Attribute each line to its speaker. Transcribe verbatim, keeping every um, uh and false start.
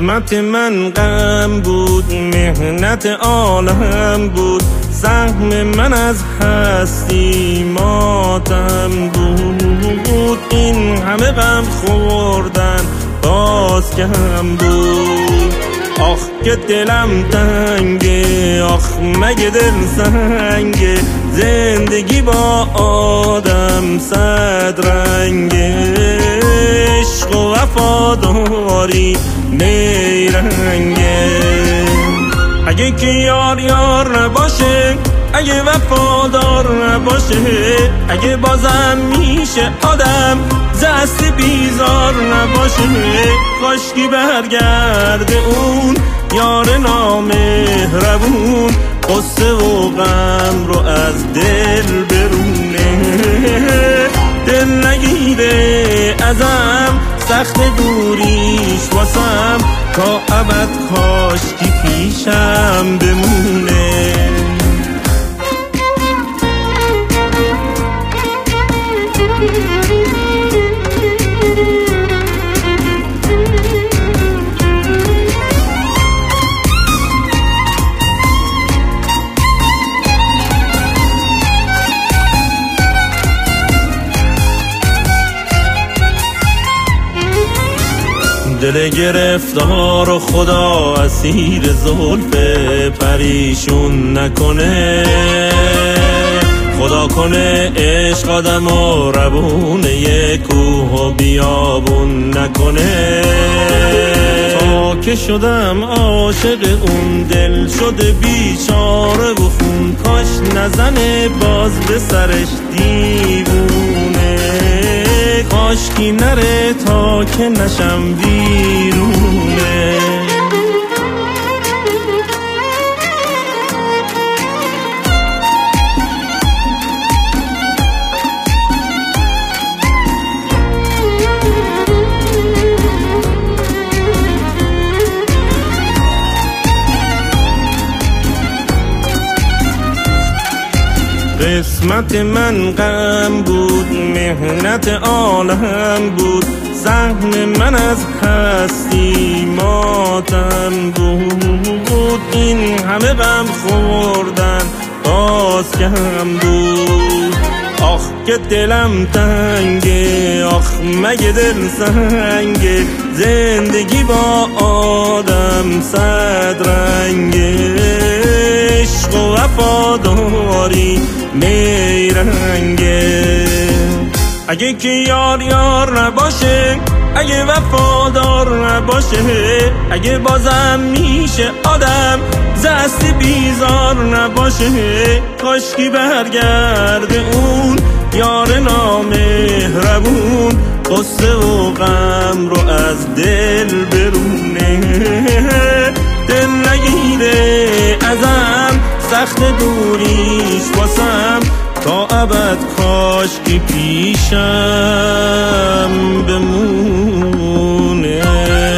Speaker 1: قسمت من غم بود، مهنت عالم بود، سهم من از هستی ماتم بود. این همه غم خوردن باز کم بود. آخ که دلم تنگه، آخ مگه دل سنگه، زندگی با آدم صد رنگه، عشق و وفاداری نیرنگه. اگه که یار یار نباشه، اگه وفادار نباشه، اگه بازم میشه آدم دست بیزار نباشه، کاشکی برگرده اون یار نامهربون، قصه و غم رو از دل برونه. دل نگیره ازم سخت دوریش واسم، تا ابد کاشکی پیشم بمونه. دل گرفتار و خدا اسیر زلف پریشون نکنه، خدا کنه عشق آدم و روونه کوه و بیابون نکنه. تا که شدم عاشق اون دل شده بیچاره و خون، کاش نزنه باز به سرش دیوونه، کاشکی نره تا که نشم ویرونه. قسمت من غم بود، مهنت عالم بود، سهم من از هستی ماتم بود. این همه غم خوردن باز کم بود. آخ که دلم تنگه، آخ مگه دل سنگه، زندگی با آدم صد رنگه، عشق و وفاداری نیرنگه. اگه که یار یار نباشه، اگه وفادار نباشه، اگه بازم میشه آدم دست بیزار نباشه، کاشکی برگرده اون یار نامهربون، قصه و غم رو از دل برونه. دل نگیره ازم سخت دوریش واسم، تا ابد کاشکی پیشم بمونه.